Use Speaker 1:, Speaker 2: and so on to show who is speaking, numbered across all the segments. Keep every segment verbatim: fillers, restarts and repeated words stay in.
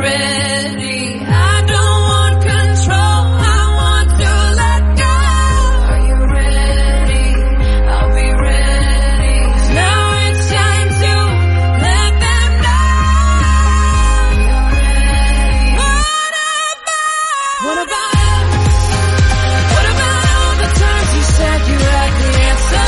Speaker 1: ready? I don't want control, I want to let go. Are you ready? I'll be ready. Now it's time to let them know. You're ready. What about? What about us? What about all the times you said you had the answer?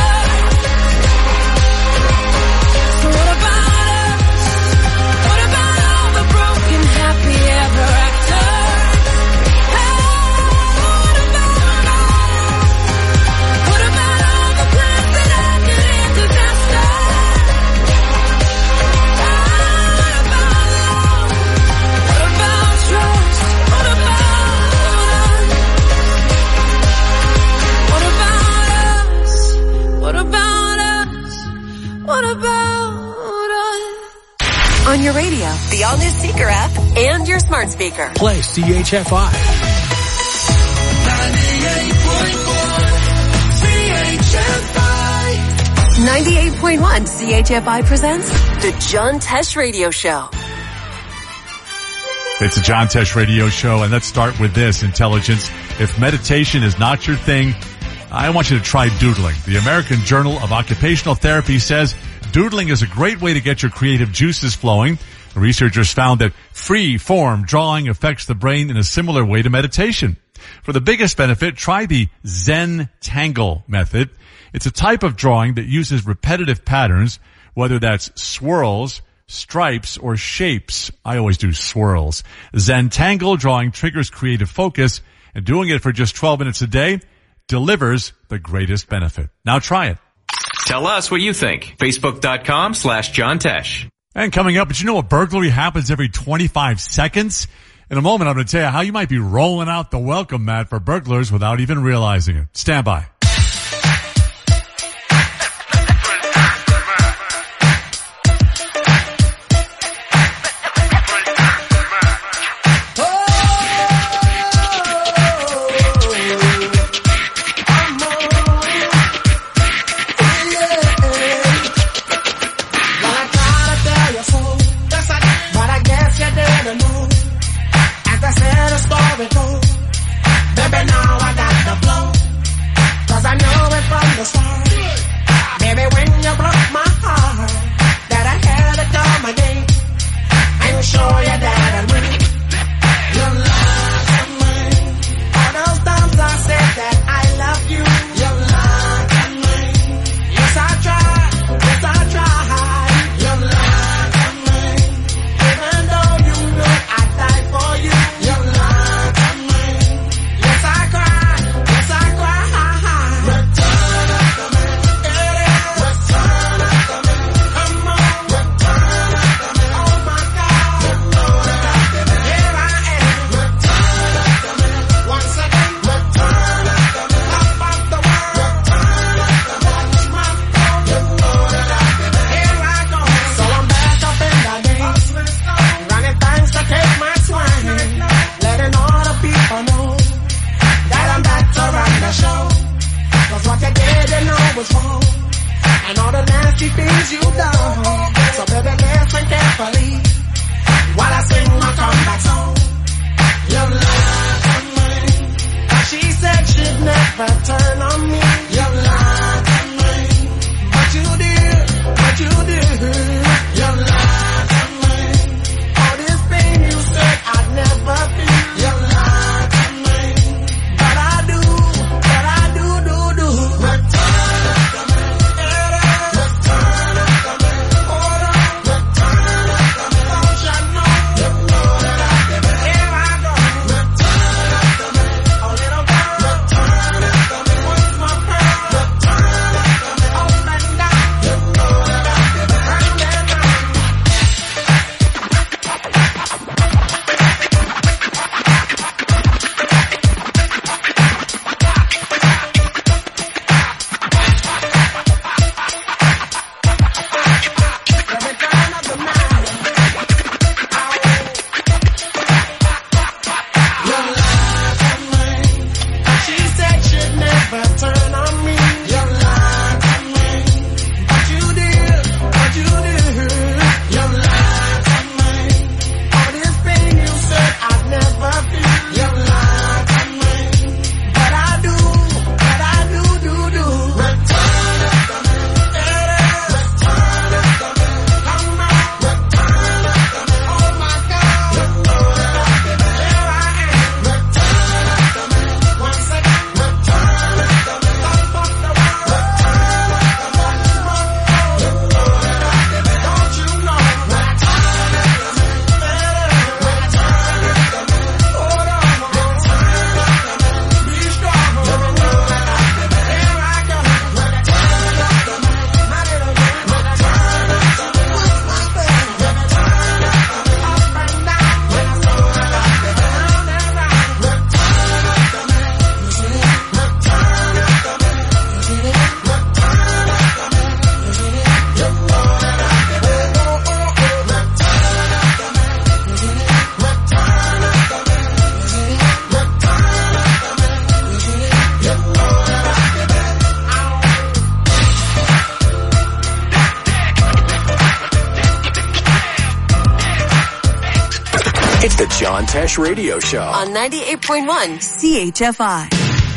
Speaker 1: So what about us? What about all the broken happy ever after? Hey, what about us? What about all the plans that ended in disaster? Hey, what about love? What about trust? What about us? What about us? What about us? What about us?
Speaker 2: On your radio, the all-new Seeker app, and your smart speaker.
Speaker 3: Play C H F I.
Speaker 2: ninety-eight point one C H F I presents The John Tesh Radio Show.
Speaker 4: It's a John Tesh Radio Show, and let's start with this, intelligence. If meditation is not your thing, I want you to try doodling. The American Journal of Occupational Therapy says doodling is a great way to get your creative juices flowing. The researchers found that free-form drawing affects the brain in a similar way to meditation. For the biggest benefit, try the Zentangle method. It's a type of drawing that uses repetitive patterns, whether that's swirls, stripes, or shapes. I always do swirls. Zentangle drawing triggers creative focus, and doing it for just twelve minutes a day delivers the greatest benefit. Now try it.
Speaker 5: Tell us what you think. Facebook.com slash John Tesh.
Speaker 4: And coming up, did you know a burglary happens every twenty-five seconds? In a moment, I'm going to tell you how you might be rolling out the welcome mat for burglars without even realizing it. Stand by.
Speaker 3: John Tesh Radio Show
Speaker 2: on ninety-eight point one C H F I.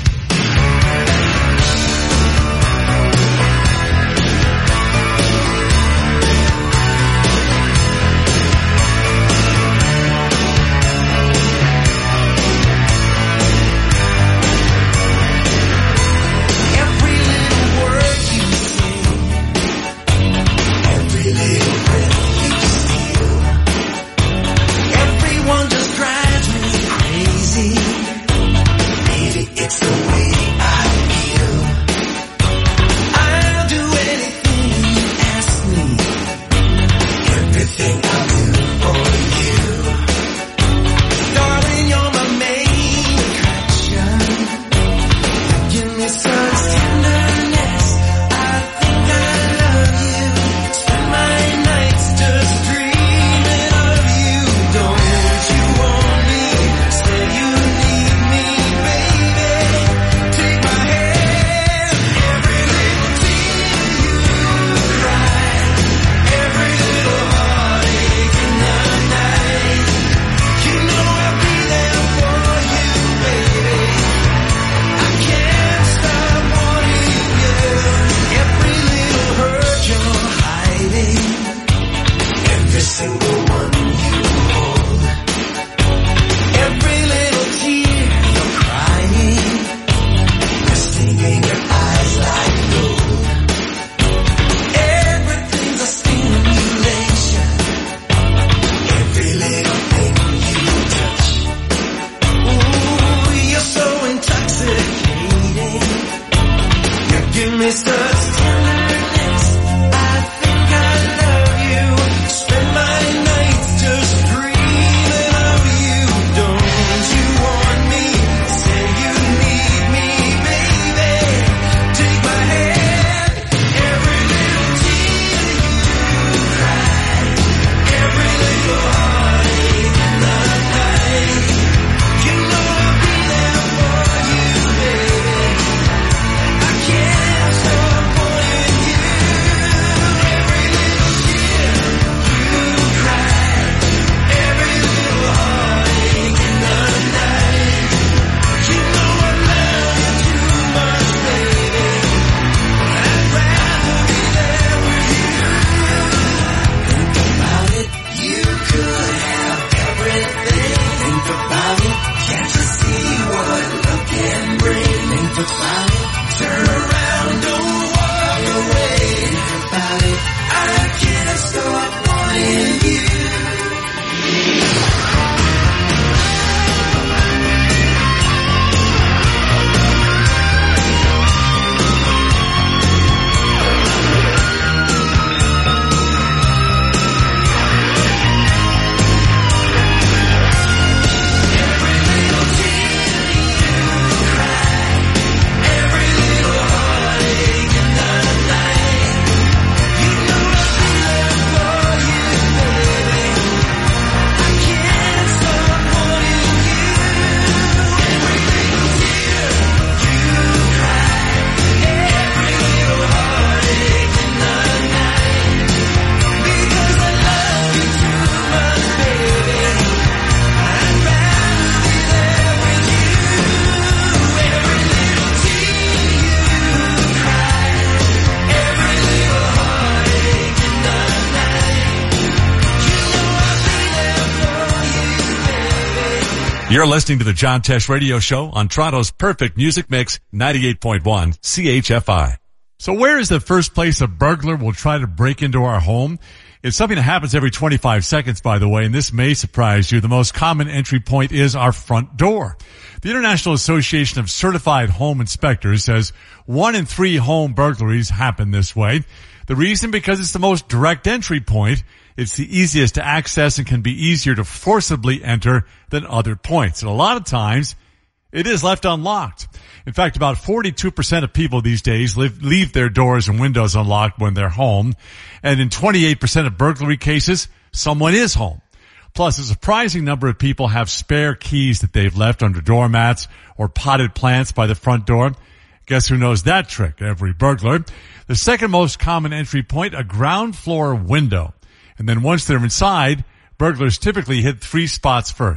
Speaker 4: You're listening to the John Tesh Radio Show on Toronto's perfect music mix, ninety-eight point one C H F I. So where is the first place a burglar will try to break into our home? It's something that happens every twenty-five seconds, by the way, and this may surprise you. The most common entry point is our front door. The International Association of Certified Home Inspectors says one in three home burglaries happen this way. The reason? Because it's the most direct entry point. It's the easiest to access and can be easier to forcibly enter than other points. And a lot of times, it is left unlocked. In fact, about forty-two percent of people these days live, leave their doors and windows unlocked when they're home. And in twenty-eight percent of burglary cases, someone is home. Plus, a surprising number of people have spare keys that they've left under doormats or potted plants by the front door. Guess who knows that trick? Every burglar. The second most common entry point, a ground floor window. And then once they're inside, burglars typically hit three spots first.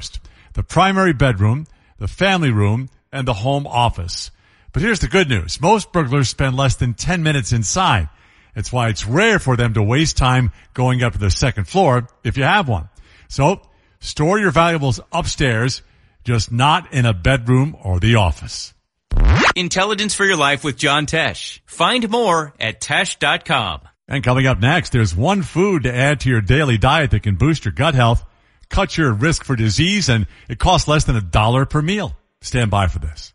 Speaker 4: the primary bedroom, the family room, and the home office. But here's the good news. Most burglars spend less than ten minutes inside. It's why it's rare for them to waste time going up to the second floor if you have one. So, store your valuables upstairs, just not in a bedroom or the office.
Speaker 5: Intelligence for your life with John Tesh. Find more at tesh dot com.
Speaker 4: And coming up next, there's one food to add to your daily diet that can boost your gut health, cut your risk for disease, and it costs less than a dollar per meal. Stand by for this.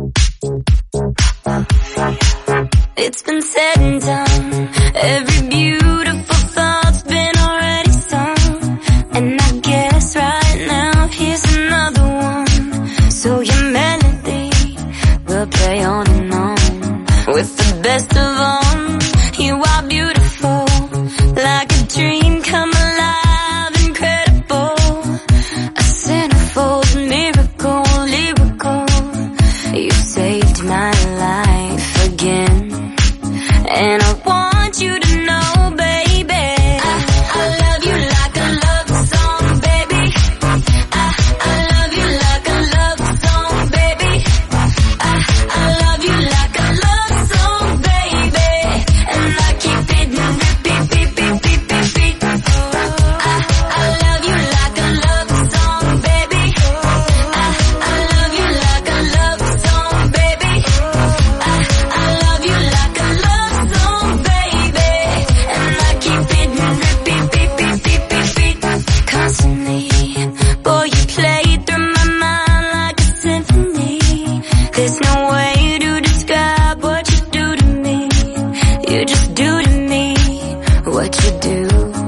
Speaker 1: It's been said and done. Every beautiful thought's been already sung. And I guess right now here's another one. So your melody will play on and on. With the best of them, you are beautiful. Like a dream come alive, incredible. A centerfold miracle, lyrical. You saved my life again. And I want you to know, baby, I, I love you like a love song, baby. I, I love you like a love song, baby. I, I love you like a love song, baby. And I keep it repeat, beat, beat, beat, beat, beat. I, I love you like a love song, baby. I, I love you like a love song, baby. I, I love you like a love song, baby. And I keep it repeat, beat, beat, beat, beat, beat. Constantly, boy, you play through my mind like a symphony. There's no way to describe what you do to me. You just do to me what you do.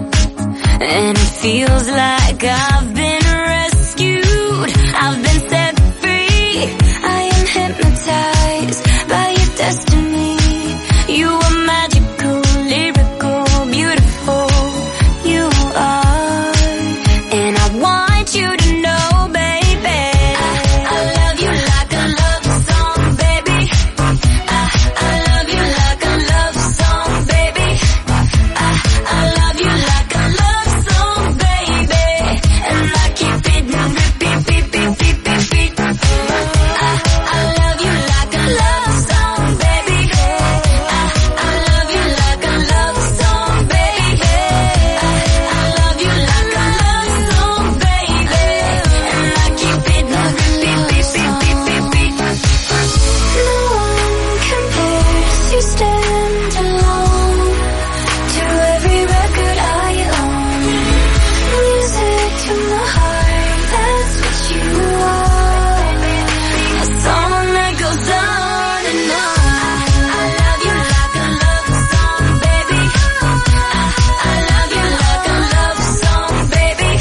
Speaker 1: And it feels like I've been rescued. I've been set free. I am hypnotized by your destiny. You are magical, lyrical, beautiful. You are. And I want you to know, baby, I, I love you like a love song, baby. I, I love you like a love song, baby. I, I love you like a love song, baby. And I keep it repeat, beat, beat, beat, beat, beat. I, I love you like a love song, baby. I, I love you like a love song, baby. I, I love you like a love song, baby. And I keep it repeat, beat, beat, beat, beat, beat. No one compares, you stand alone to every record I own. Music to my heart, that's what you are. A song that goes on and on. I love you like a love song, baby. I, I love you like a love song, baby.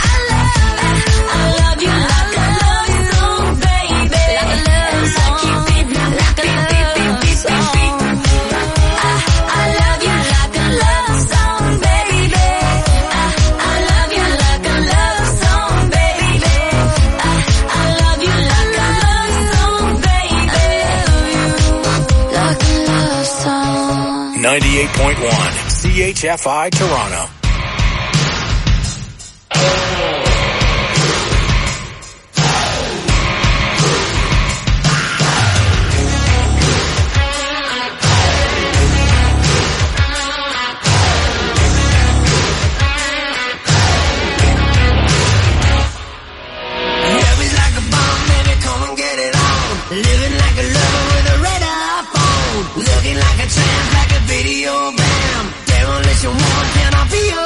Speaker 1: I love you like a love song, baby. And I keep it like a beat, beat, beat, beat, beat. I, I love you like a love song, baby. I, I love you like a love song, baby. I, I love you like a love song, baby. Like a love song.
Speaker 3: ninety-eight point one C H F I Toronto.
Speaker 6: Heavy like a bomb, baby, come and get it on. Living like a lover with a red iPhone. Looking like a tramp, like a video bam. Demolition one, can I be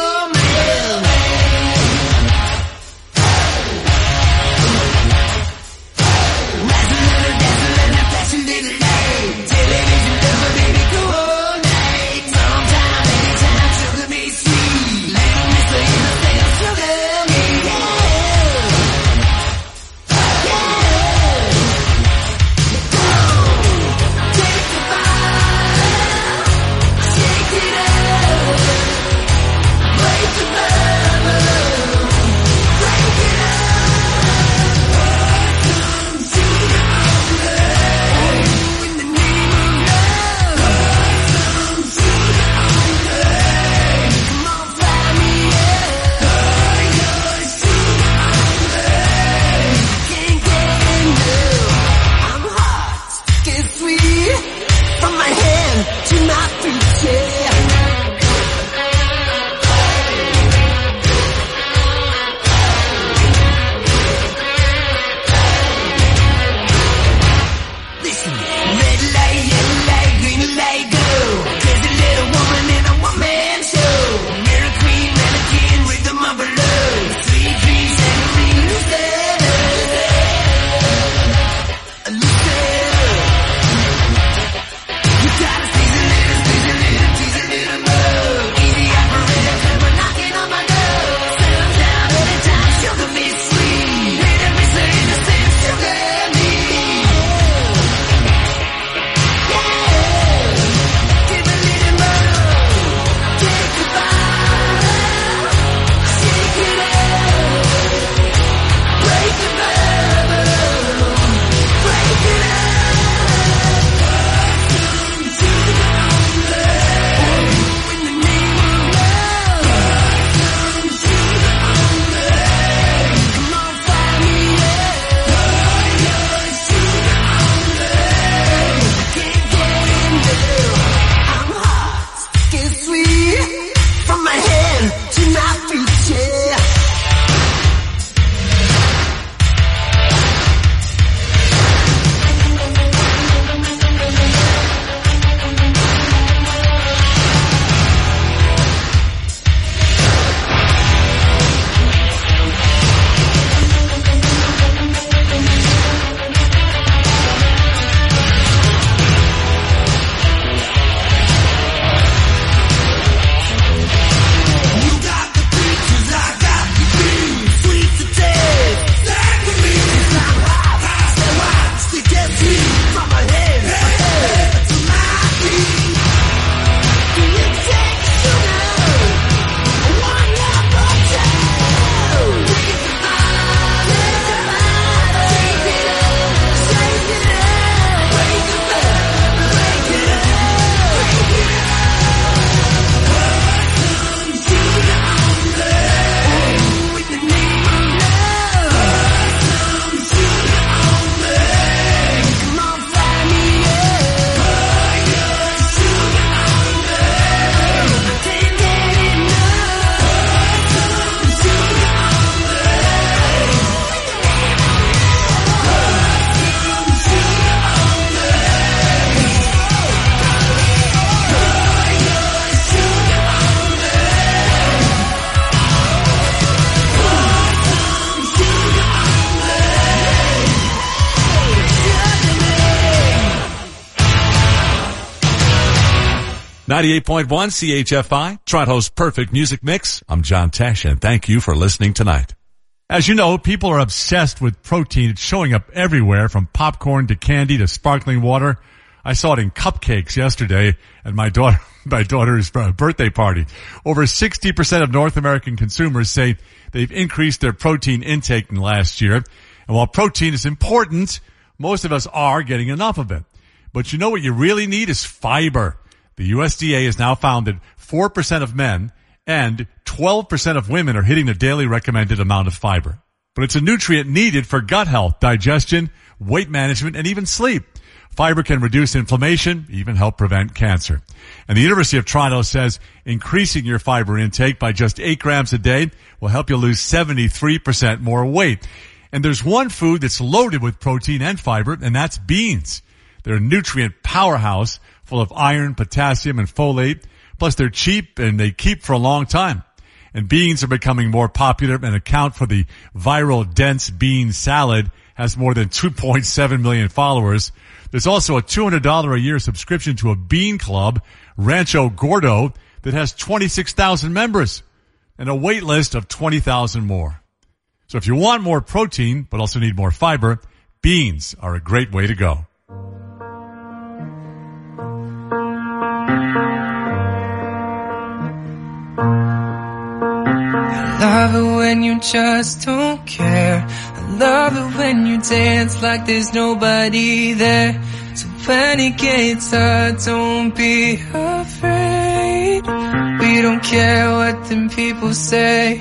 Speaker 4: ninety-eight point one C H F I, Toronto's perfect music mix. I'm John Tesh, and thank you for listening tonight. As you know, people are obsessed with protein. It's showing up everywhere, from popcorn to candy to sparkling water. I saw it in cupcakes yesterday at my daughter, my daughter's birthday party. Over sixty percent of North American consumers say they've increased their protein intake in the last year. And while protein is important, most of us are getting enough of it. But you know what you really need is fiber. The U S D A has now found that four percent of men and twelve percent of women are hitting the daily recommended amount of fiber. But it's a nutrient needed for gut health, digestion, weight management, and even sleep. Fiber can reduce inflammation, even help prevent cancer. And the University of Toronto says increasing your fiber intake by just eight grams a day will help you lose seventy-three percent more weight. And there's one food that's loaded with protein and fiber, and that's beans. They're a nutrient powerhouse full of iron, potassium, and folate. Plus, they're cheap and they keep for a long time. And beans are becoming more popular, and account for the viral dense bean salad has more than two point seven million followers. There's also a two hundred dollars a year subscription to a bean club, Rancho Gordo, that has twenty-six thousand members and a wait list of twenty thousand more. So if you want more protein but also need more fiber, beans are a great way to go.
Speaker 7: I love it when you just don't care. I love it when you dance like there's nobody there. So when it gets hard, don't be afraid. We don't care what them people say.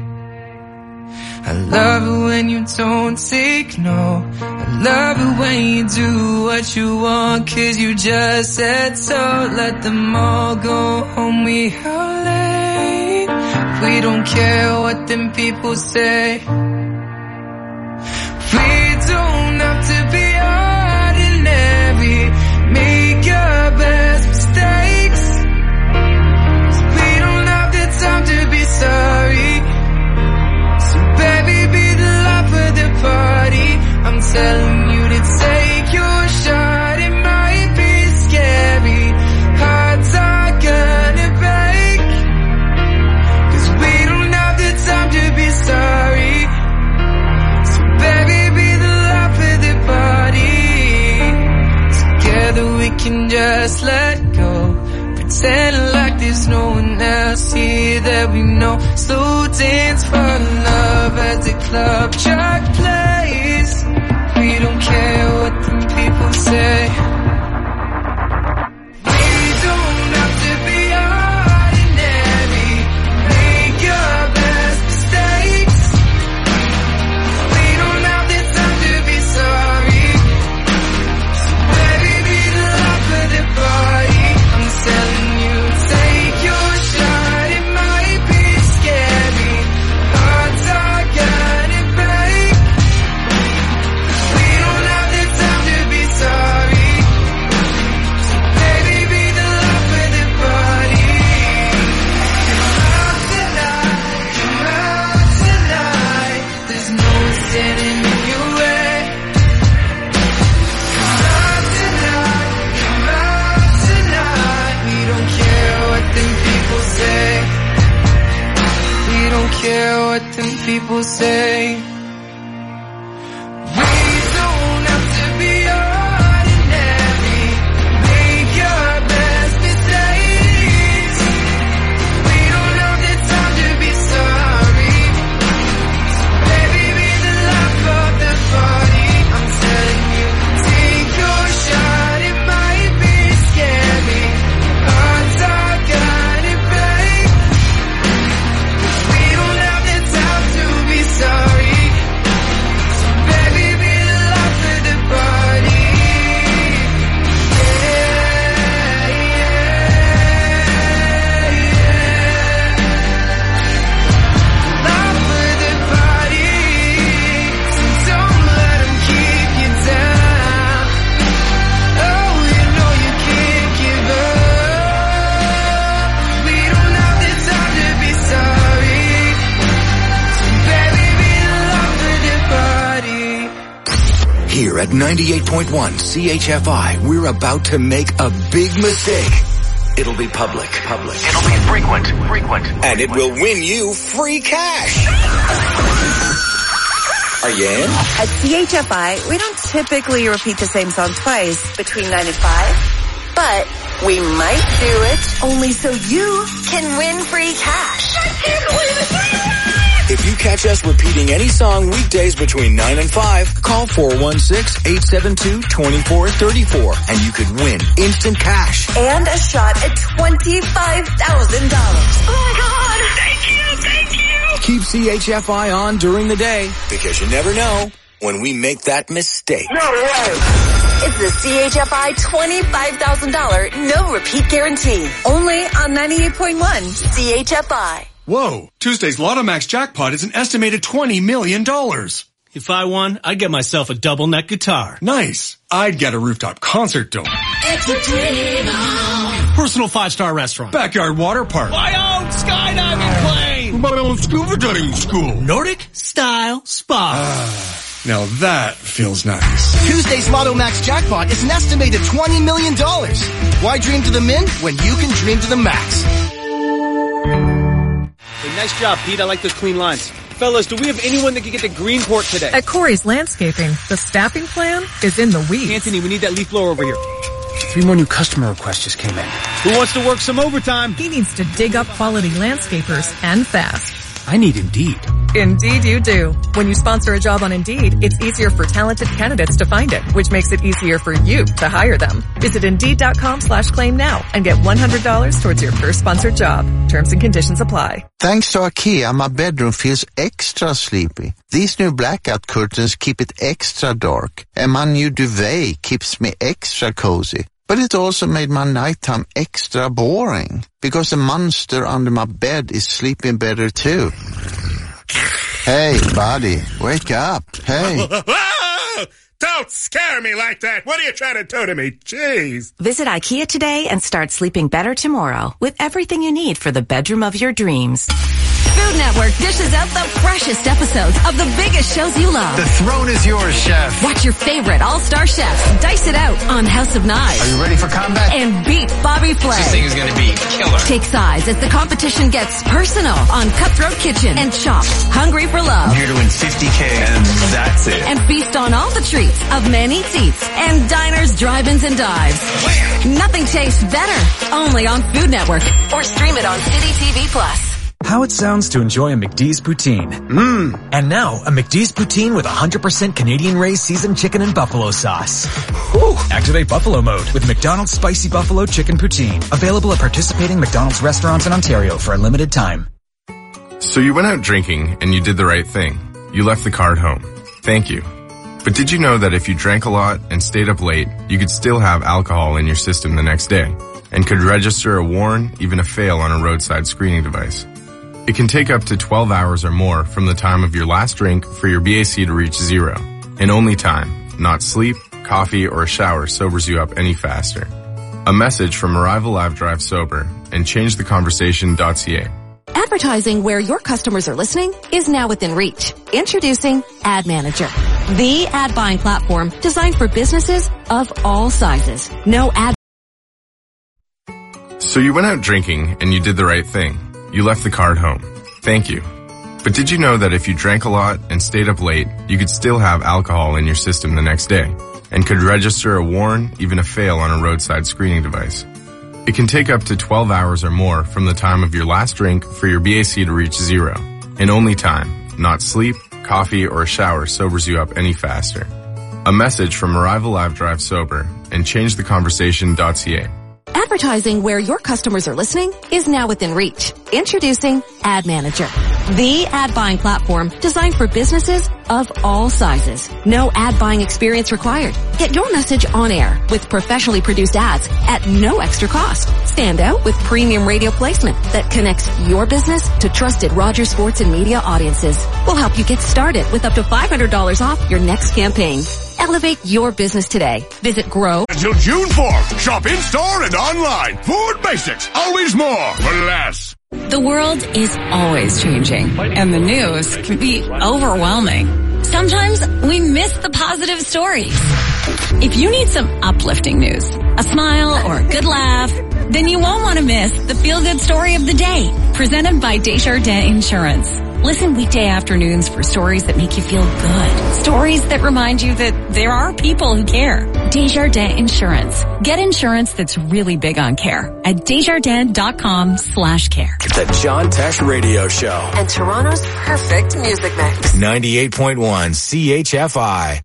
Speaker 7: I love it when you don't take no. I love it when you do what you want, 'cause you just said so. Let them all go home, we are late. We don't care what them people say. We don't have to be ordinary. Make your best mistakes. We don't have the time to be sorry. So baby, be the life of the party. I'm telling you to take your shot. It might be scary. Hearts are gonna break. 'Cause we don't have the time to be sorry. So baby, be the life of the party. Together we can just let go. Pretend like there's no one else here that we know. Slow dance for love as the club track plays. We don't care what the people say. We don't have to be ordinary. Make your best mistakes. We don't have the time to be sorry. So baby, be the life of the party. I'm telling you, take your shot. It might be scary. Hearts are gonna break. We don't have the time to be sorry. So baby, be the life of the party. Come out tonight, come out tonight. There's no one standing in your way. Come out tonight, come out tonight. We don't care what them people say. We don't care what them people say. We don't have to be ordinary. Make your best mistakes. We don't have the time to be sorry. Baby, be the life of the party. I'm telling you, take your shot. It might be scary. Hearts are gonna break. We don't have the time to be sorry. So baby, be the life of the party. Yeah, yeah, yeah. Life of the party. So don't let 'em keep you down. Oh, you know you can't give up. We don't have the time to be sorry. So baby, be the life of the party.
Speaker 3: Here at ninety-eight point one C H F I, we're about to make a big mistake. It'll be public. Public.
Speaker 8: It'll be frequent. Frequent.
Speaker 3: And it will win you free cash. Are you in?
Speaker 2: At C H F I, we don't typically repeat the same song twice between nine and five, but we might do it only so you can win free cash. I can't believe it!
Speaker 3: If you catch us repeating any song weekdays between nine and five, call four one six, eight seven two, two four three four and you could win instant cash.
Speaker 2: And a shot at twenty-five thousand dollars.
Speaker 1: Oh my God! Thank you, thank you!
Speaker 3: Keep C H F I on during the day because you never know when we make that mistake.
Speaker 1: No way!
Speaker 2: It's the C H F I twenty-five thousand dollars no repeat guarantee. Only on ninety-eight point one C H F I.
Speaker 9: Whoa, Tuesday's Lotto Max jackpot is an estimated twenty million dollars.
Speaker 10: If I won, I'd get myself a double neck guitar.
Speaker 9: Nice. I'd get a rooftop concert dome.
Speaker 1: It's a dream on.
Speaker 10: Personal five-star restaurant.
Speaker 9: Backyard water park.
Speaker 10: My own skydiving plane.
Speaker 9: My own scuba diving school.
Speaker 10: Nordic style spa.
Speaker 9: Ah, now that feels nice.
Speaker 11: Tuesday's Lotto Max jackpot is an estimated twenty million dollars. Why dream to the min when you can dream to the max?
Speaker 12: Hey, nice job, Pete. I like those clean lines. Fellas, do we have anyone that can get to Greenport today?
Speaker 13: At Corey's Landscaping, the staffing plan is in the weeds.
Speaker 12: Anthony, we need that leaf blower over here. Three more new customer requests just came in. Who wants to work some overtime?
Speaker 13: He needs to dig up quality landscapers and fast.
Speaker 12: I need Indeed.
Speaker 13: Indeed you do. When you sponsor a job on Indeed, it's easier for talented candidates to find it, which makes it easier for you to hire them. Visit Indeed.com slash claim now and get one hundred dollars towards your first sponsored job. Terms and conditions apply.
Speaker 14: Thanks to IKEA, my bedroom feels extra sleepy. These new blackout curtains keep it extra dark, and my new duvet keeps me extra cozy. But it also made my nighttime extra boring, because the monster under my bed is sleeping better too. Hey, buddy, wake up. Hey.
Speaker 15: Don't scare me like that. What are you trying to do to me? Jeez.
Speaker 16: Visit IKEA today and start sleeping better tomorrow with everything you need for the bedroom of your dreams.
Speaker 17: Food Network dishes out the freshest episodes of the biggest shows you love.
Speaker 18: The throne is yours, chef.
Speaker 17: Watch your favorite all-star chefs dice it out on House of Knives.
Speaker 18: Are you ready for combat?
Speaker 17: And beat Bobby Flay.
Speaker 8: This thing is going to be killer.
Speaker 17: Take sides as the competition gets personal on Cutthroat Kitchen and Chopped, Hungry for Love.
Speaker 18: I'm here to win fifty K and that's it.
Speaker 17: And feast on all the treats of Man Eats Eats and Diners, Drive-Ins, and Dives. Nothing tastes better. Only on Food Network. Or stream it on City T V Plus.
Speaker 19: How it sounds to enjoy a McD's poutine. Mmm. And now, a McD's poutine with one hundred percent Canadian-raised seasoned chicken and buffalo sauce. Whew. Activate Buffalo Mode with McDonald's Spicy Buffalo Chicken Poutine. Available at participating McDonald's restaurants in Ontario for a limited time.
Speaker 20: So you went out drinking and you did the right thing. You left the car at home. Thank you. But did you know that if you drank a lot and stayed up late, you could still have alcohol in your system the next day and could register a warn, even a fail on a roadside screening device? It can take up to twelve hours or more from the time of your last drink for your B A C to reach zero. And only time, not sleep, coffee, or a shower sobers you up any faster. A message from Arrival Live Drive Sober and change the conversation dot c a.
Speaker 16: Advertising where your customers are listening is now within reach. Introducing Ad Manager, the ad buying platform designed for businesses of all sizes. No ad.
Speaker 20: So you went out drinking and you did the right thing. You left the car at home. Thank you. But did you know that if you drank a lot and stayed up late, you could still have alcohol in your system the next day and could register a warn, even a fail on a roadside screening device? It can take up to twelve hours or more from the time of your last drink for your B A C to reach zero. And only time, not sleep, coffee, or a shower sobers you up any faster. A message from Arrival Live Drive Sober and change the conversation dot c a.
Speaker 16: Advertising where your customers are listening is now within reach. Introducing Ad Manager, the ad buying platform designed for businesses of all sizes. No ad buying experience required. Get your message on air with professionally produced ads at no extra cost. Stand out with premium radio placement that connects your business to trusted Rogers Sports and Media audiences. We'll help you get started with up to five hundred dollars off your next campaign. Elevate your business today. Visit Grow.
Speaker 15: Until June fourth, shop in-store and online. Food Basics, always more for less.
Speaker 21: The world is always changing, and the news can be overwhelming. Sometimes we miss the positive stories. If you need some uplifting news, a smile or a good laugh, Then you won't want to miss the feel-good story of the day, presented by Desjardins Insurance. Listen weekday afternoons for stories that make you feel good. Stories that remind you that there are people who care. Desjardins Insurance. Get insurance that's really big on care at desjardins.com slash care.
Speaker 3: The John Tesh Radio Show.
Speaker 2: And Toronto's perfect music mix.
Speaker 3: ninety-eight point one C H F I.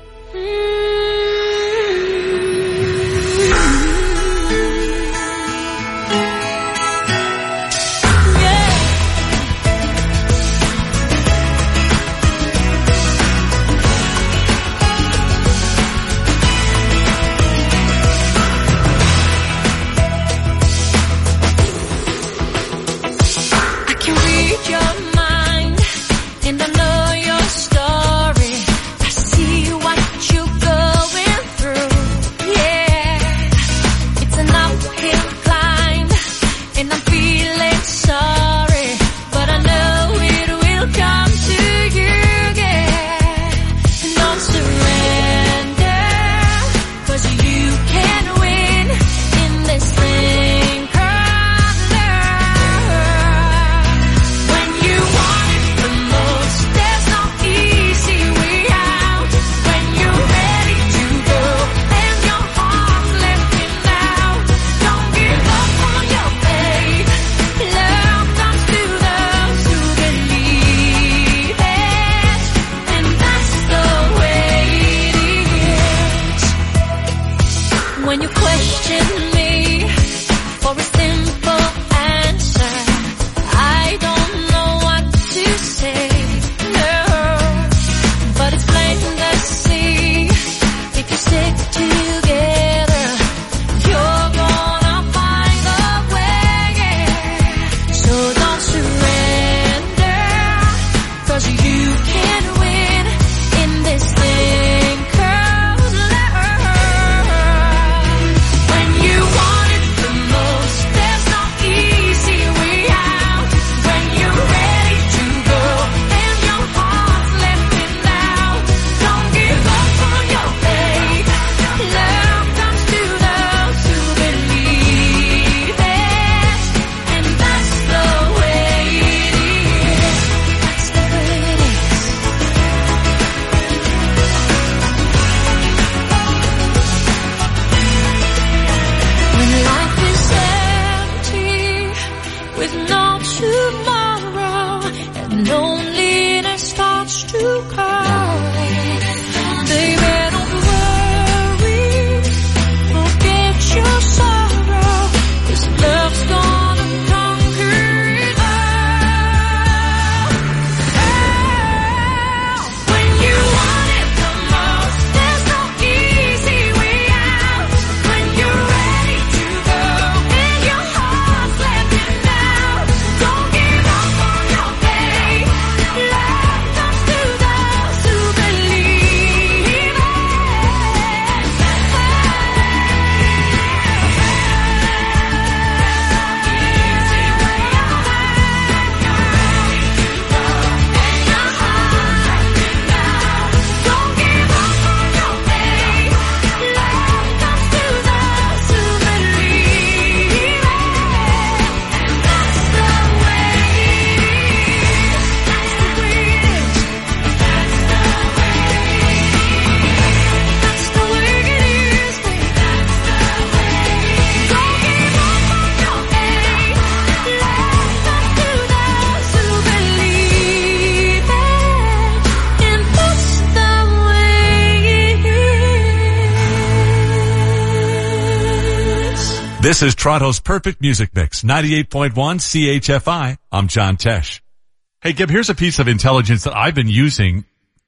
Speaker 4: This is Toronto's perfect music mix, ninety-eight point one C H F I. I'm John Tesh. Hey, Gib, here's a piece of intelligence that I've been using.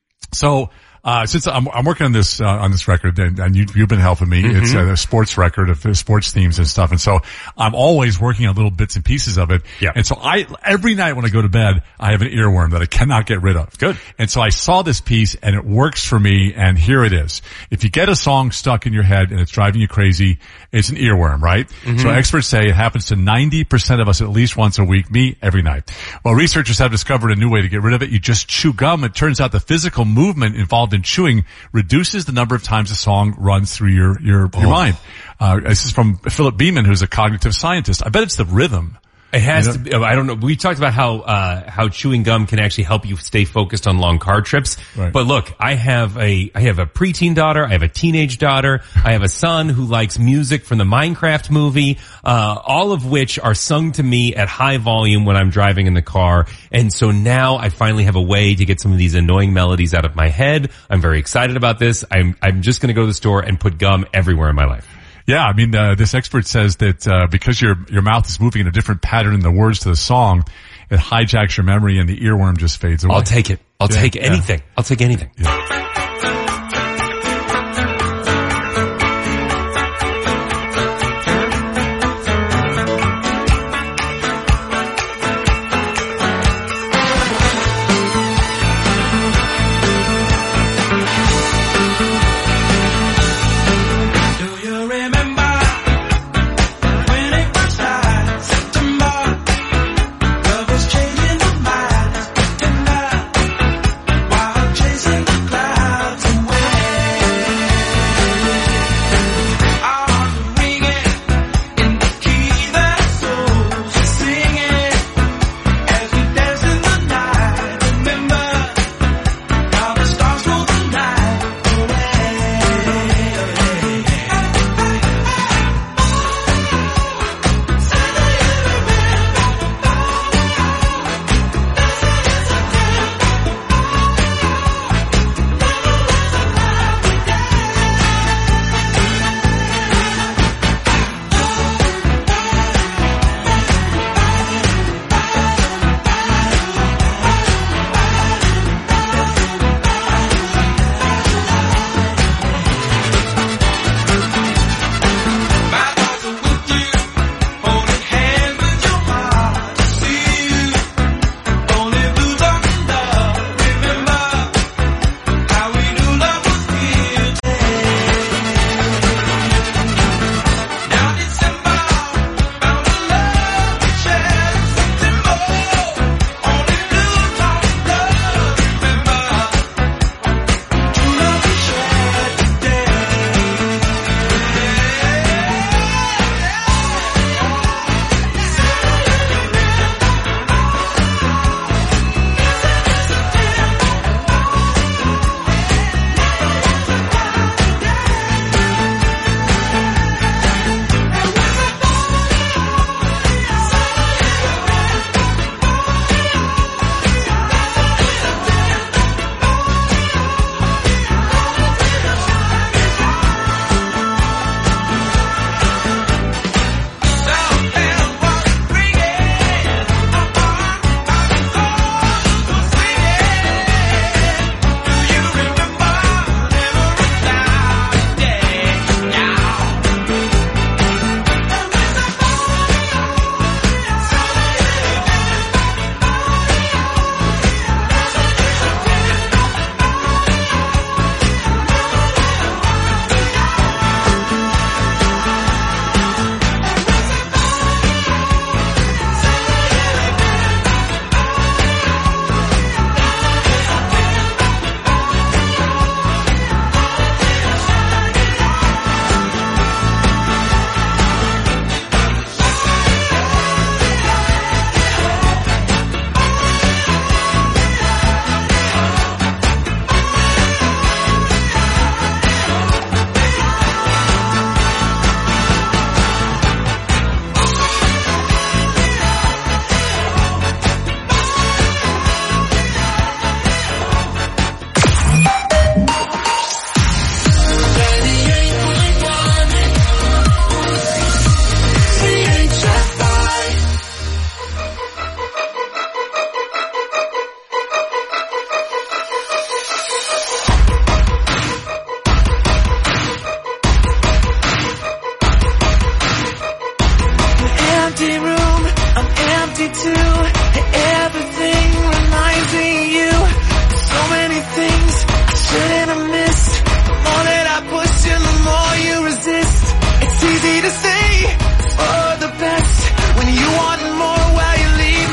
Speaker 4: So, uh, since I'm, I'm working on this, uh, on this record, and, and you, you've been helping me. Mm-hmm. It's a, a sports record of uh, sports themes and stuff. And so I'm always working on little bits and pieces of it. Yeah. And so I, every night when I go to bed, I have an earworm that I cannot get rid of. Good. And so I saw this piece and it works for me. And here it is. If you get a song stuck in your head and it's driving you crazy, it's an earworm, right? Mm-hmm. So experts say it happens to ninety percent of us at least once a week, me every night. Well, researchers have discovered a new way to get rid of it. You just chew gum. It turns out the physical movement involved involved in chewing reduces the number of times a song runs through your, your, your
Speaker 5: Oh.
Speaker 4: mind. Uh, this is from Philip Beeman, who's a cognitive scientist. I bet it's the rhythm.
Speaker 5: It has
Speaker 4: You know?
Speaker 5: to be, I don't know. We talked about how, uh, how chewing gum can actually help you stay focused on long car trips.
Speaker 4: Right.
Speaker 5: But look, I have a, I have a preteen daughter. I have a teenage daughter. I have a son who likes music from the Minecraft movie, uh, all of which are sung to me at high volume when I'm driving in the car. And so now I finally have a way to get some of these annoying melodies out of my head. I'm very excited about this. I'm, I'm just going to go to the store and put gum everywhere in my life.
Speaker 4: Yeah, I mean, uh, this expert says that, uh, because your, your mouth is moving in a different pattern in the words to the song, it hijacks your memory and the earworm just fades away.
Speaker 5: I'll take it. I'll
Speaker 4: Yeah,
Speaker 5: take
Speaker 4: yeah.
Speaker 5: anything. I'll take anything.
Speaker 4: Yeah.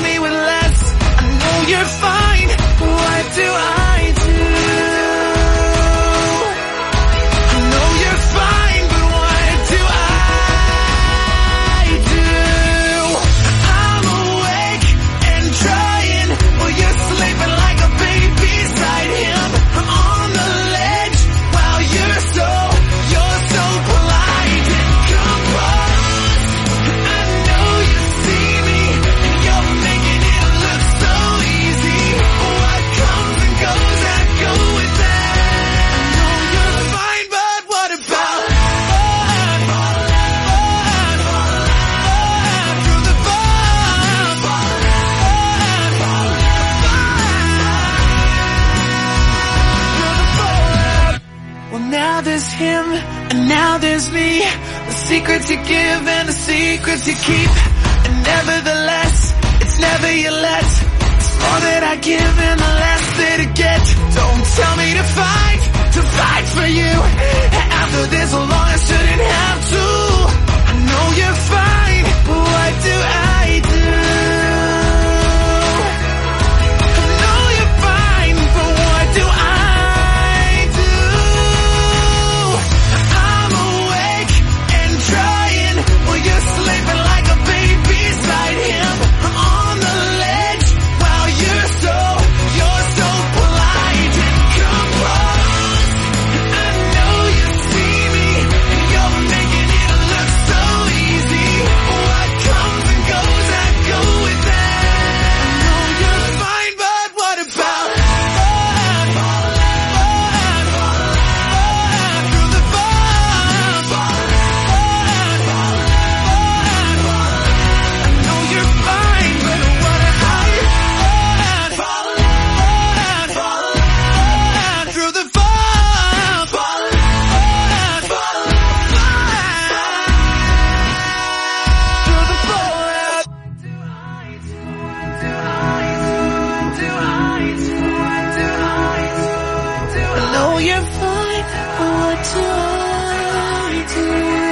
Speaker 7: You're fine. What do I do? now there's me, the secret to give and the secret to keep. And nevertheless, it's never your less. It's more that I give and the less that I get. Don't tell me to fight, to fight for you. And after this long, I shouldn't have to. I know you're fine, but what do I do? I know you're fine, but what do I do? I'm awake and trying while you're sleeping like a baby beside him. I'm on the ledge while you're so, you're so polite and composed. I know you see me and you're making it look so easy. What comes and goes, I go with that. I know you're fine, but what about fun? Fun, fun, fun, through the fun. Fun, fun, fun, fun. I know you're fine, but what about fun? Fun, fun, fun, through the fun. Fun, fun, fun, through the fun. I know you're fine, but what do I do?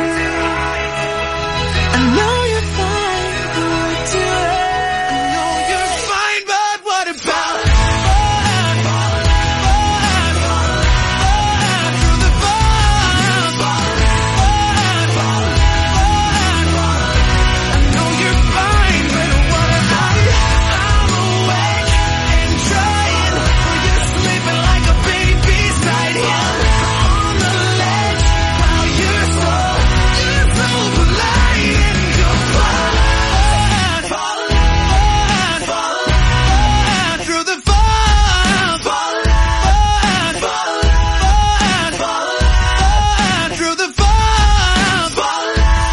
Speaker 7: I know you're fine, but what do I? I know you're fine, but what about fun? Fun, fun, fun, through the fun. Fun, fun, fun, fun. I know you're fine, but what about you? I'm awake and trying while you're sleeping like a baby beside him. On the ledge while you're so, you're so polite and compliant. Fun, fun, fun, through the fun. Fun, fun, fun, fun, through the fun. Fun,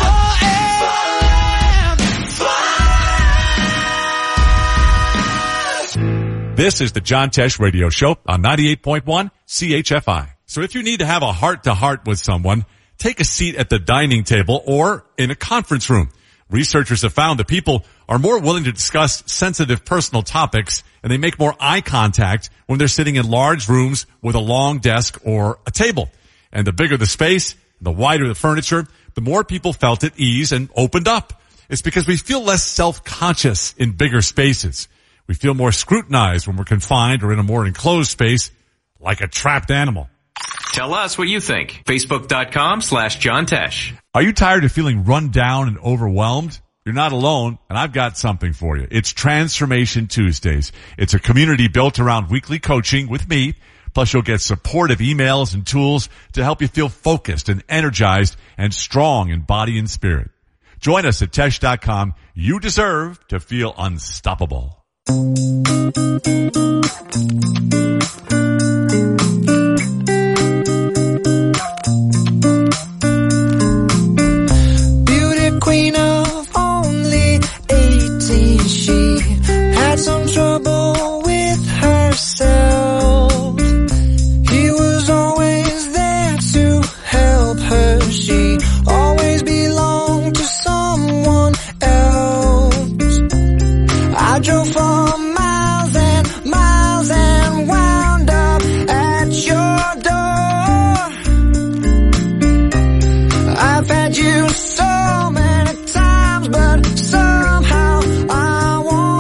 Speaker 7: fun.
Speaker 4: This is the John Tesh Radio Show on ninety-eight point one C H F I. So if you need to have a heart-to-heart with someone, take a seat at the dining table or in a conference room. Researchers have found that people are more willing to discuss sensitive personal topics, and they make more eye contact when they're sitting in large rooms with a long desk or a table. And the bigger the space, the wider the furniture, the more people felt at ease and opened up. It's because we feel less self-conscious in bigger spaces. We feel more scrutinized when we're confined or in a more enclosed space, like a trapped animal.
Speaker 8: Tell us what you think. Facebook.com slash John Tesh.
Speaker 4: Are you tired of feeling run down and overwhelmed? You're not alone, and I've got something for you. It's Transformation Tuesdays. It's a community built around weekly coaching with me. Plus, you'll get supportive emails and tools to help you feel focused and energized and strong in body and spirit. Join us at Tesh dot com. You deserve to feel unstoppable.
Speaker 7: Beauty queen of only eighteen, she had some trouble with herself. He was always there to help her. She always belonged to someone else. I drove for miles and miles and wound up at your door. I've had you so many times, but somehow I won't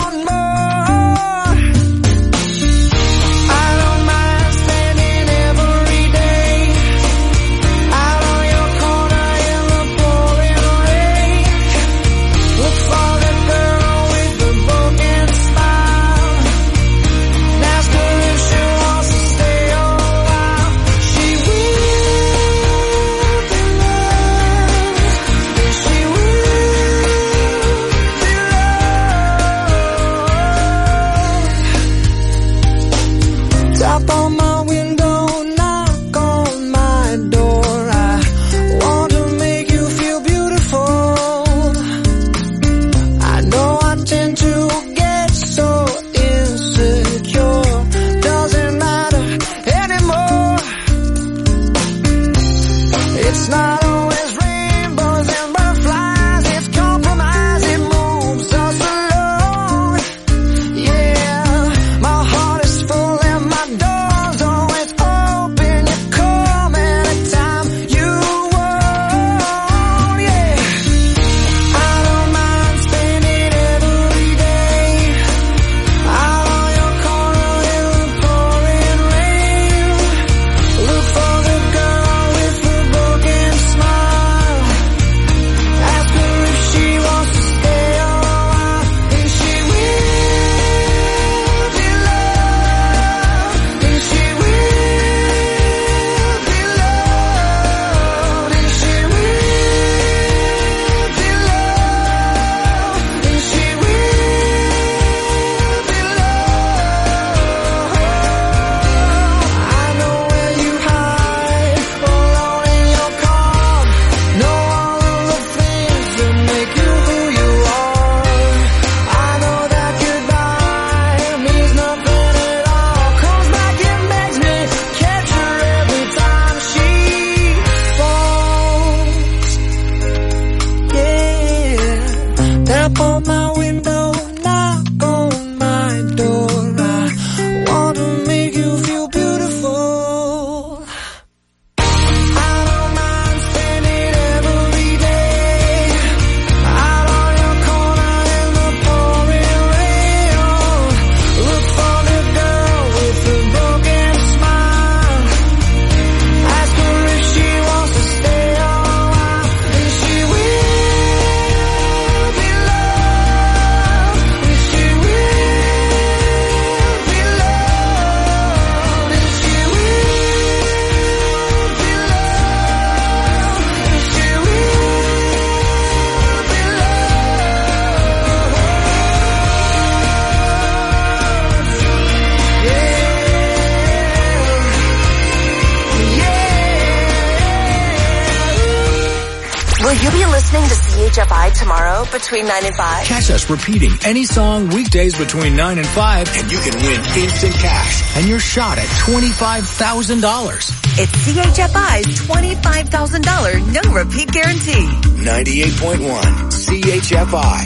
Speaker 2: listening to C H F I tomorrow between nine and five?
Speaker 3: Catch us repeating any song weekdays between nine and five, and you can win instant cash and your shot at twenty-five thousand dollars.
Speaker 2: It's C H F I's twenty-five thousand dollars no repeat guarantee.
Speaker 3: ninety-eight point one C H F I.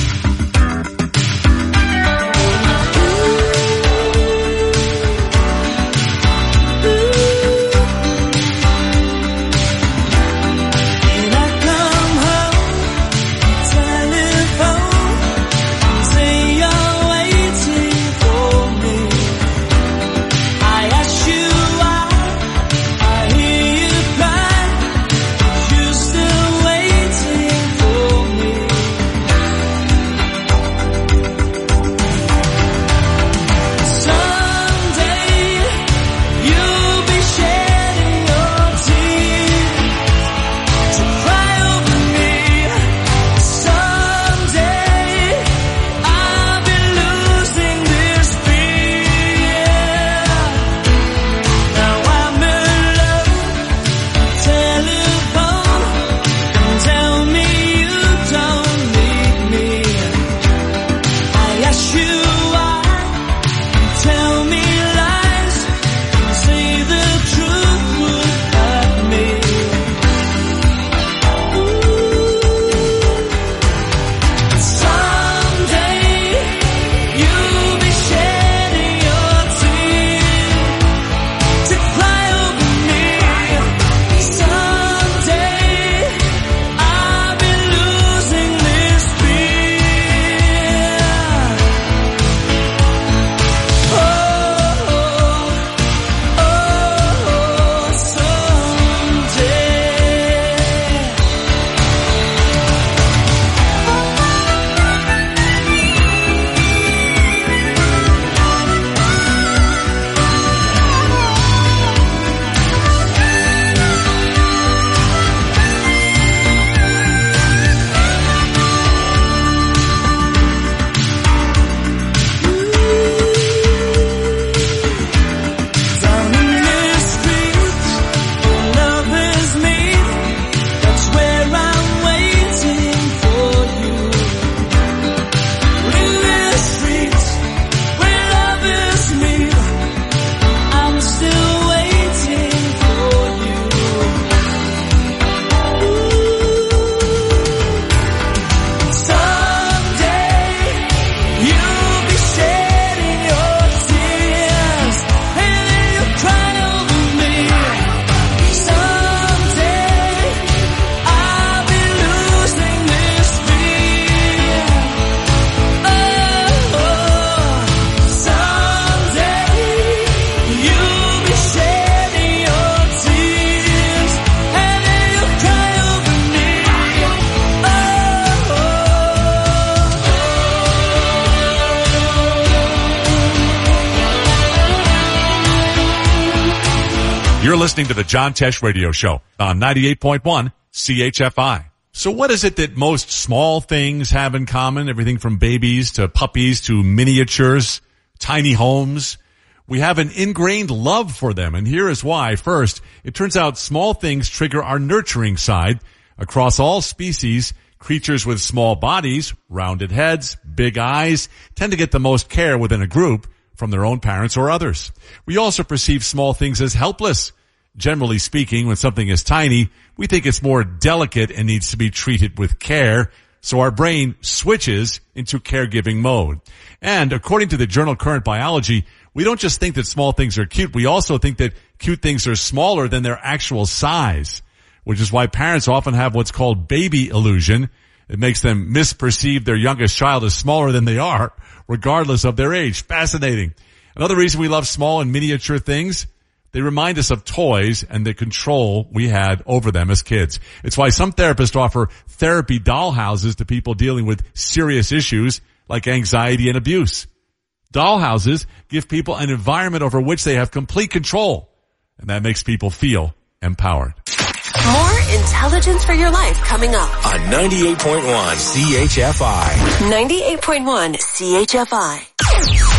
Speaker 4: You're listening to the John Tesh Radio Show on ninety-eight point one C H F I. So what is it that most small things have in common? Everything from babies to puppies to miniatures, tiny homes. We have an ingrained love for them, and here is why. First, it turns out small things trigger our nurturing side. Across all species, creatures with small bodies, rounded heads, big eyes, tend to get the most care within a group from their own parents or others. We also perceive small things as helpless. Generally speaking, when something is tiny, we think it's more delicate and needs to be treated with care, so our brain switches into caregiving mode. And according to the journal Current Biology, we don't just think that small things are cute, we also think that cute things are smaller than their actual size, which is why parents often have what's called baby illusion. It makes them misperceive their youngest child as smaller than they are, regardless of their age. Fascinating. Another reason we love small and miniature things, they remind us of toys and the control we had over them as kids. It's why some therapists offer therapy dollhouses to people dealing with serious issues like anxiety and abuse. Dollhouses give people an environment over which they have complete control, and that makes people feel empowered.
Speaker 2: More intelligence for your life coming up
Speaker 3: on ninety-eight point one C H F I.
Speaker 2: ninety-eight point one C H F I.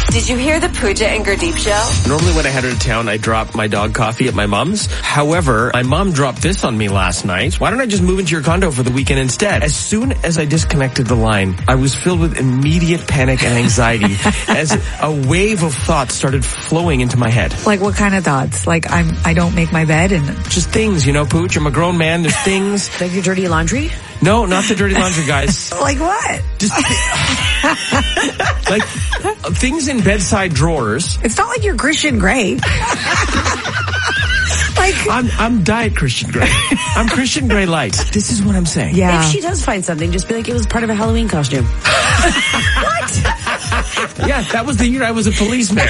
Speaker 2: Did you hear the Pooja and Gurdeep show?
Speaker 6: Normally when I head out of town, I drop my dog coffee at my mom's. However, my mom dropped this on me last night. Why don't I just move into your condo for the weekend instead? As soon as I disconnected the line, I was filled with immediate panic and anxiety as a wave of thoughts started flowing into my head.
Speaker 22: Like what kind of thoughts? Like I'm, I don't make my bed and...
Speaker 6: Just things, you know, Pooch. I'm a grown man. There's things.
Speaker 22: Like your dirty laundry?
Speaker 6: No, not the dirty laundry, guys.
Speaker 22: Like what?
Speaker 6: Just like things in bedside drawers.
Speaker 22: It's not like you're Christian Grey. Like
Speaker 6: I'm I'm diet Christian Grey. I'm Christian Grey light. This is what I'm saying.
Speaker 22: Yeah.
Speaker 23: If she does find something, just be like it was part of a Halloween costume.
Speaker 22: What?
Speaker 6: Yeah, that was the year I was a policeman.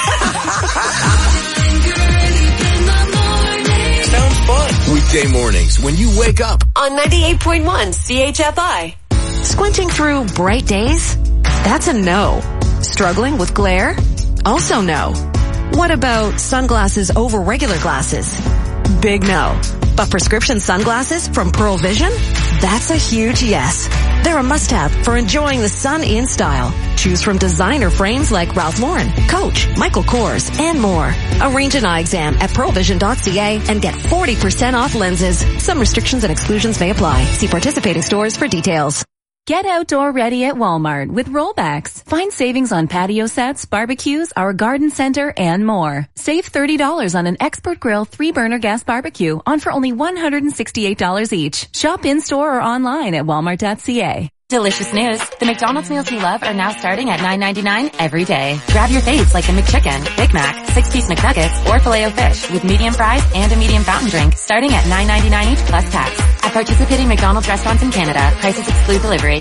Speaker 3: Sounds fun. Weekday mornings when you wake up.
Speaker 2: On ninety-eight point one C H F I.
Speaker 16: Squinting through bright days? That's a no. Struggling with glare? Also no. What about sunglasses over regular glasses? Big no. But prescription sunglasses from Pearl Vision? That's a huge yes. They're a must-have for enjoying the sun in style. Choose from designer frames like Ralph Lauren, Coach, Michael Kors, and more. Arrange an eye exam at pearl vision dot c a and get forty percent off lenses. Some restrictions and exclusions may apply. See participating stores for details.
Speaker 21: Get outdoor ready at Walmart with rollbacks. Find savings on patio sets, barbecues, our garden center, and more. Save thirty dollars on an Expert Grill three-burner gas barbecue on for only one hundred sixty-eight dollars each. Shop in-store or online at walmart dot c a.
Speaker 24: Delicious news. The McDonald's meals you love are now starting at nine ninety-nine every day. Grab your faves like the McChicken, Big Mac, six-piece McNuggets, or Filet-O-Fish with medium fries and a medium fountain drink starting at nine ninety-nine each plus tax. At participating McDonald's restaurants in Canada, prices exclude delivery.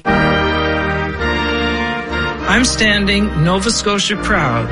Speaker 25: I'm standing Nova Scotia proud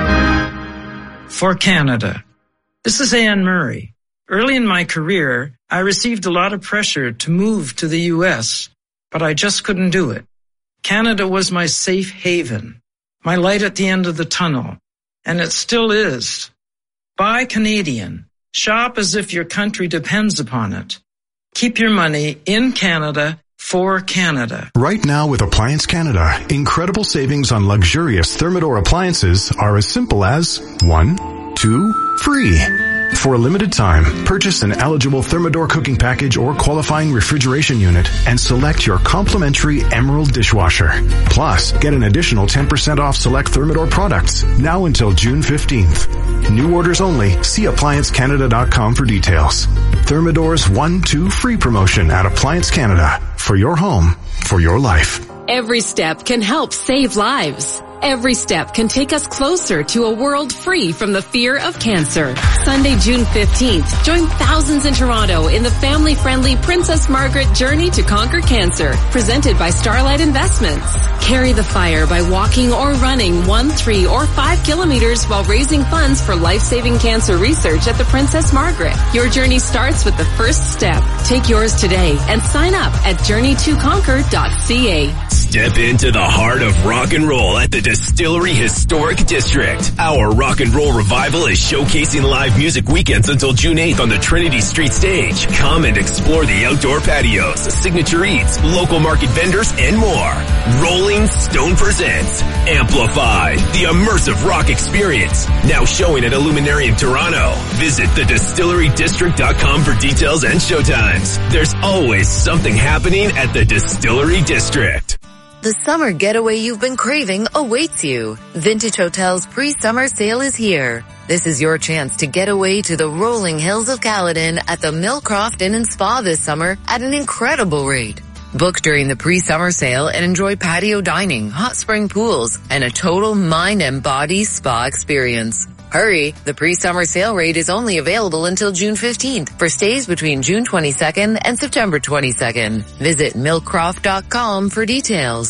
Speaker 25: for Canada. This is Anne Murray. Early in my career, I received a lot of pressure to move to the U S, but I just couldn't do it. Canada was my safe haven, my light at the end of the tunnel, and it still is. Buy Canadian. Shop as if your country depends upon it. Keep your money in Canada for Canada.
Speaker 26: Right now with Appliance Canada, incredible savings on luxurious Thermador appliances are as simple as one, two, free. For a limited time, purchase an eligible Thermador cooking package or qualifying refrigeration unit and select your complimentary Emerald dishwasher. Plus, get an additional ten percent off select Thermador products now until June fifteenth. New orders only. See appliance canada dot com for details. Thermador's one two free promotion at Appliance Canada. For your home, for your life.
Speaker 27: Every step can help save lives. Every step can take us closer to a world free from the fear of cancer. Sunday, June fifteenth, join thousands in Toronto in the family-friendly Princess Margaret Journey to Conquer Cancer, presented by Starlight Investments. Carry the fire by walking or running one, three, or five kilometers while raising funds for life-saving cancer research at the Princess Margaret. Your journey starts with the first step. Take yours today and sign up at journey to conquer dot c a.
Speaker 28: Step into the heart of rock and roll at the Distillery Historic District. Our rock and roll revival is showcasing live music weekends until June eighth on the Trinity Street stage. Come and explore the outdoor patios, signature eats, local market vendors, and more. Rolling Stone presents Amplify, the immersive rock experience. Now showing at Illuminarium Toronto. Visit the distillery district dot com for details and showtimes. There's always something happening at the Distillery District.
Speaker 29: The summer getaway you've been craving awaits you. Vintage Hotel's pre-summer sale is here. This is your chance to get away to the rolling hills of Caledon at the Millcroft Inn and Spa this summer at an incredible rate. Book during the pre-summer sale and enjoy patio dining, hot spring pools, and a total mind and body spa experience. Hurry! The pre-summer sale rate is only available until June fifteenth for stays between June twenty-second and September twenty-second. Visit millcroft dot com for details.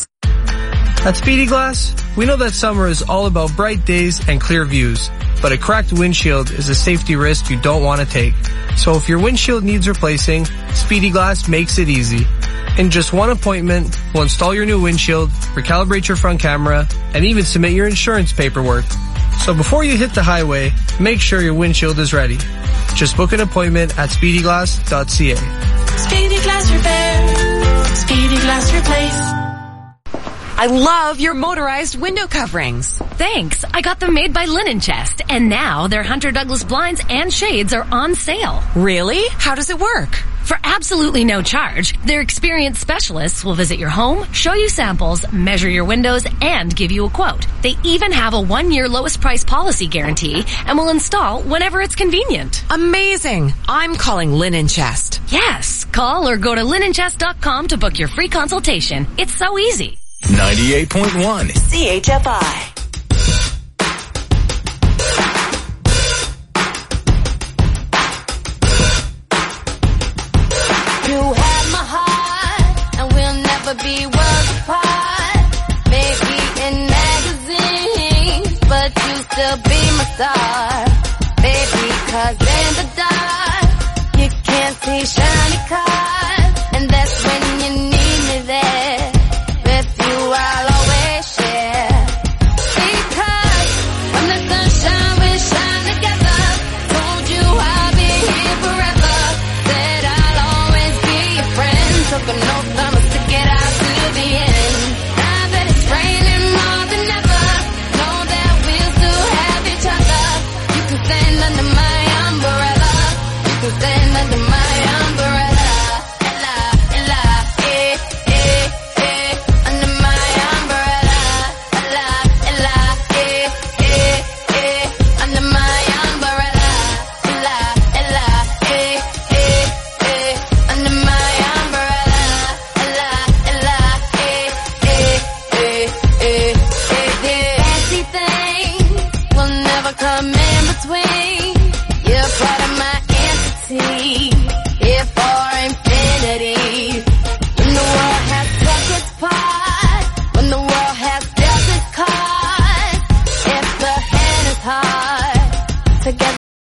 Speaker 30: At Speedy Glass, we know that summer is all about bright days and clear views, but a cracked windshield is a safety risk you don't want to take. So if your windshield needs replacing, Speedy Glass makes it easy. In just one appointment, we'll install your new windshield, recalibrate your front camera, and even submit your insurance paperwork. So before you hit the highway, make sure your windshield is ready. Just book an appointment at speedy glass dot c a.
Speaker 1: Speedy Glass Repair. Speedy Glass Replace.
Speaker 9: I love your motorized window coverings.
Speaker 21: Thanks. I got them made by Linen Chest, and now their Hunter Douglas blinds and shades are on sale.
Speaker 9: Really? How does it work?
Speaker 21: For absolutely no charge, their experienced specialists will visit your home, show you samples, measure your windows, and give you a quote. They even have a one-year lowest price policy guarantee and will install whenever it's convenient.
Speaker 9: Amazing. I'm calling Linen Chest.
Speaker 21: Yes. Call or go to linen chest dot com to book your free consultation. It's so easy.
Speaker 3: ninety-eight point one
Speaker 2: C H F I.
Speaker 1: You have my heart, and we'll never be worlds apart. Maybe in magazines, but you still be my star. Baby, 'cause in the dark, you can't see shiny cars, and that's when you need me there. With you, I'll always share. Because when the sunshine will shine together, told you I'll be here forever. Said I'll always be your friend. Took an oath, promise to get out to the end. Now that it's raining more than ever, know that we'll still have each other. You can stand under my umbrella. You can stand under my umbrella. Ella, Ella, eh, eh, eh, under my umbrella. Ella, Ella, eh, eh, eh, under my umbrella. Ella, Ella, eh, eh, eh, under my umbrella. Ella, Ella, eh, eh, eh, eh, eh, eh. Fancy things will never come in between. You're part of my entity, here for infinity. When the world has took its part, when the world has dealt its cards, if the hand is hard, together.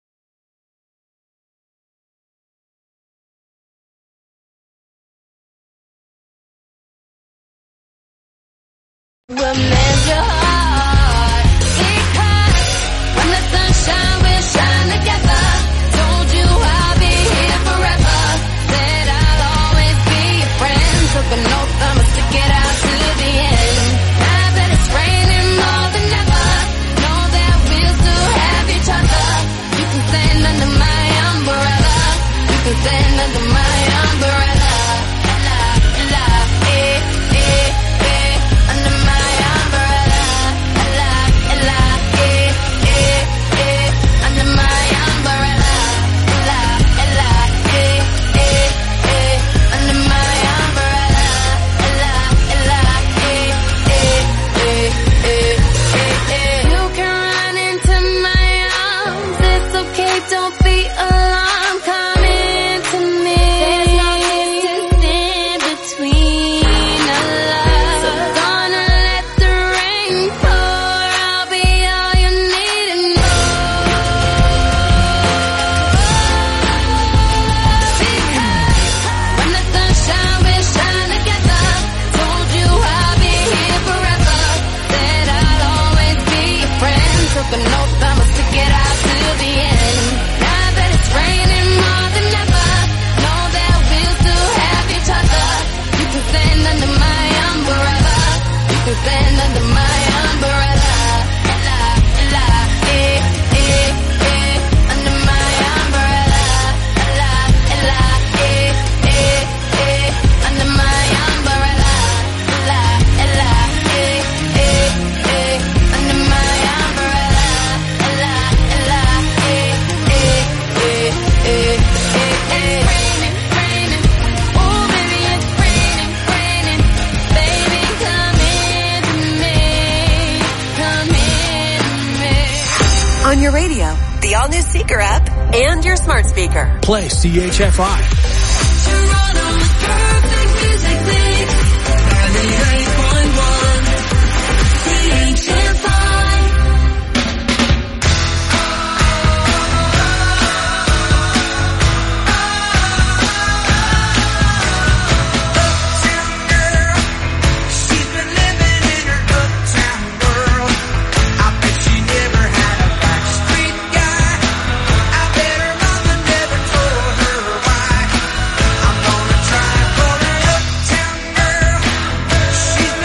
Speaker 1: We'll mend your heart. Because when the sunshine will shine together, told you I'll be here forever. Said I'll always be your friend. Took an oath, promise to get out to the end. Now that it's raining more than ever, know that we'll still have each other. You can stand under my umbrella. You can stand under my umbrella. Ella, Ella, eh, eh, eh, under my umbrella. Ella, Ella, eh, eh, eh, under my umbrella. Ella, Ella, eh, eh, eh, under my umbrella. Ella, Ella, eh, eh, eh, eh, eh, eh. You can run into my arms. It's okay, don't be alarmed. Come into me. There's no distance in between our love. So gonna let the rain pour. I'll be all you need and more. Because when the sunshine will shine together, told you I'll be here forever. Said I'll always be your friend. Took an oath, promise to get out to the end. Now that it's raining more than ever, know that we'll still have each other. You can stand under my umbrella. You can stand under my umbrella. Ella, Ella, eh, eh, eh, under my umbrella. Ella, Ella, eh, eh, eh, under my umbrella. Ella, Ella, eh, eh, eh, under my umbrella. Ella, Ella, eh, eh, eh, eh, eh, eh. Raining, raining, oh baby it's raining, raining. Baby come into me, come into me.
Speaker 2: On your radio, the all-new Seeker app, and your smart speaker.
Speaker 3: Play C H F I.
Speaker 1: Toronto's perfect music mix.